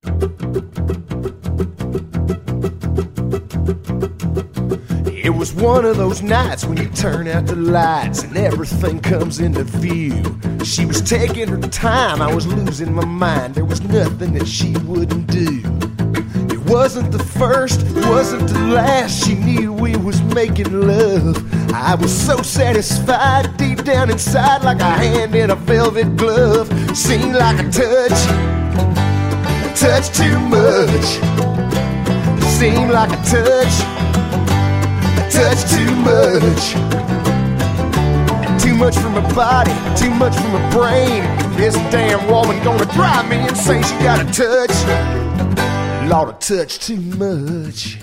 It was one of those nights when you turn out the lights and everything comes into view. She was taking her time, I was losing my mind. There was nothing that she wouldn't do. It wasn't the first, it wasn't the last. She knew we was making love. I was so satisfied deep down inside, like a hand in a velvet glove. Seemed like a touch too much. Seemed like a touch too much. Too much from her body, too much from her brain. This damn woman gonna drive me insane. She got a touch, Lord, a touch too much.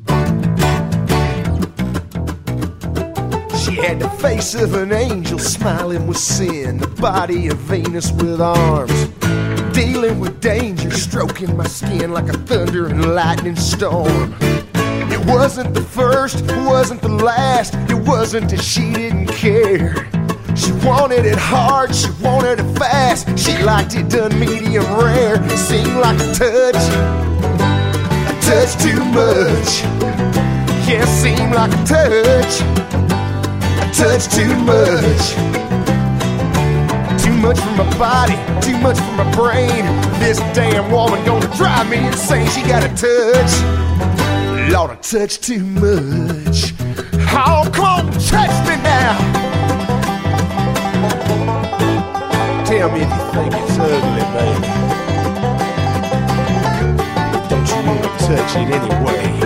She had the face of an angel smiling with sin, the body of Venus with arms, dealing with danger, stroking my skin like a thunder and lightning storm. It wasn't the first, it wasn't the last. It wasn't that she didn't care. She wanted it hard, she wanted it fast. She liked it done medium rare. It seemed like a touch too much. Yeah, it seemed like a touch too much. Too much from my body, too much from my brain. This damn woman gonna drive me insane. She got a touch, Lord, a touch too much. Oh, come on, touch me now. Tell me if you think it's ugly, baby. Don't you want to touch it anyway?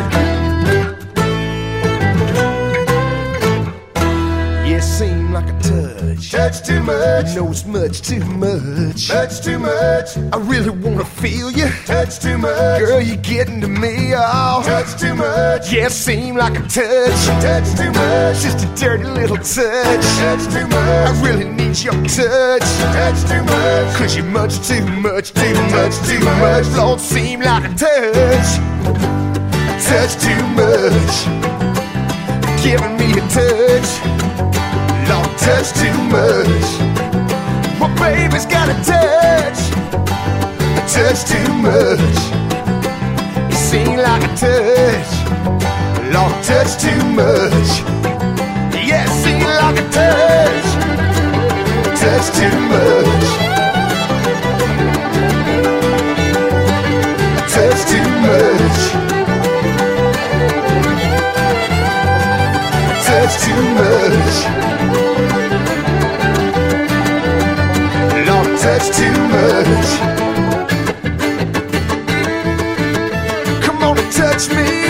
Yeah, it seemed like a touch too much. No, it's much too much. Much too much. I really wanna feel you. Touch too much. Girl, you're getting to me, oh. Touch too much. Yeah, it seemed like a touch too much. Just a dirty little touch too much. I really need your touch too much. Cause you're much too much, too much, too much. Lord, seem like a touch too much. Giving me a touch, Lord, touch too much. My baby's got a touch too much. You seem like a touch, Lord, touch too much. Yeah, seem like a touch too much. Touch too much. Touch too much. Lord, touch too much. Come on and touch me.